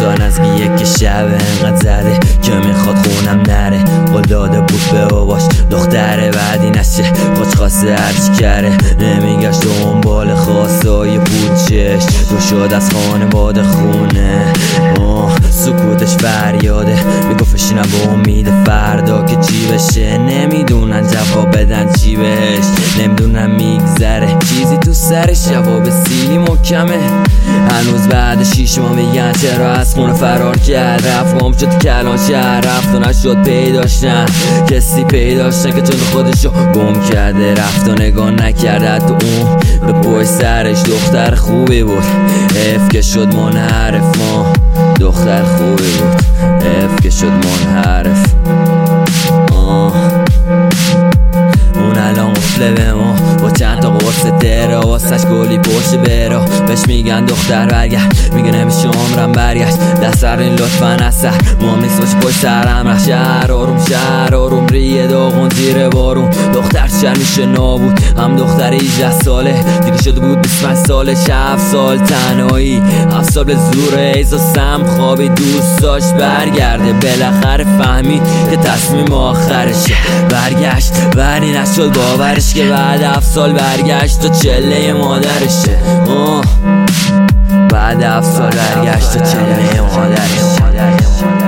سال از یک شب انقدر زده که میخواد خونم نره. قول داده بود به باباش دختره بعدی نشه، خوش خواسته هرچی کره. نمیگشت دنبال خواستای پولچش، دو شد از خانواده خونه. سکوتش فریاده، میگفتشینم به امید فردا که چی بشه. نمیدونن جواب بدن چی بهش، نمیدونن میگذره چیزی تو سرش. جواب سیلی محکمه، هنوز بعد 6 ماه میگن چرا از خونه فرار کرد. رفت گم شد کلان شهر، رفت و نشد پیداش نه کسی پیداش نه که چون خودشو گم کرده. رفت و نگاه نکرده تو اون به پشت سرش. دختر خوبی بود حیف که شد منحرف. دختر خوبی بود حیف که شد منحرف. اون الان قفله به ما با چند تا قرص تره، واسش گلی پشت برا. بهش میگن دختر برگرد، میگه نمیشه عمرم برگشت. دست سرین لطفا از سر مام نیست باشه پشت سرم. رفت شهر آروم ریه داغون زیر بارون. دختر شهر میشه نابود، هم دختر 18 ساله دیگه شده بود 25 ساله. 7 سال تنهایی، 7 سال به زور ایز و سم خوابی. دوست داشت برگرده، بالاخره فهمید که تصمیم آخرشه. برگشت ولی نشد باورش که بعد 7 سال برگشت تا چله مادرشه. بعد 7 سال برگشت تا چله مادرشه.